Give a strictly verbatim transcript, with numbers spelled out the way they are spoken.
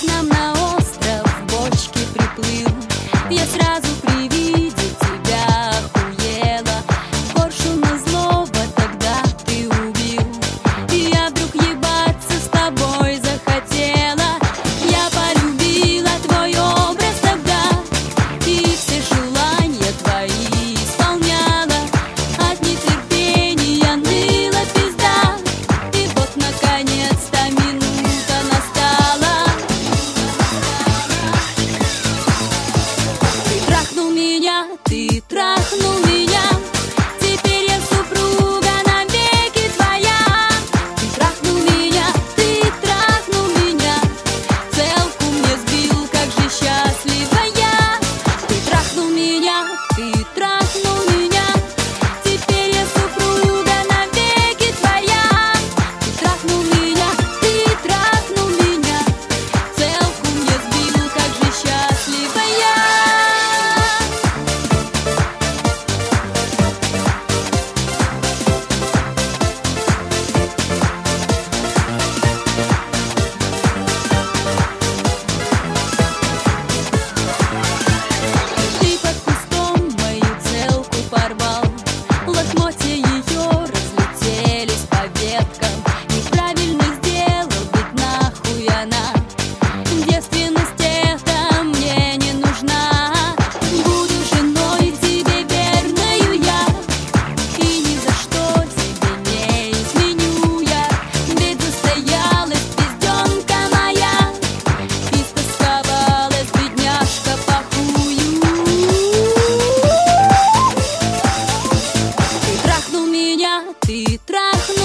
нам на остров в бочке приплыл. Я сразу при виде тебя охуела. Коршуна злого тогда ты убил, и я вдруг ебаться с тобой захотела. Я полюбила твой образ тогда, и все желания твои исполняла. От нетерпения ныла пизда, и вот наконец-то минута настала. Ты трахнул меня, ты трахнул меня, теперь я супруга навеки твоя. Ты трахнул меня, ты трахнул меня, целку мне сбил, как же счастлива я. Ты трахнул меня, ты трахнул меня, теперь я супруга навеки твоя. Ты трахнул меня, ты трахнул меня, целку мне сбил, как же счастлива я. Ты под кустом мою целку порвал, лохмотья ее разлетелись по веткам. Неправильно сделал, ведь нахуй она. Девственность эта мне не нужна. Буду женой тебе верною я, и ни за что тебе не изменю я. Ведь застоялась пизденка моя, истосковалась бедняжка по хую. Ты трахнул меня, ты трахнул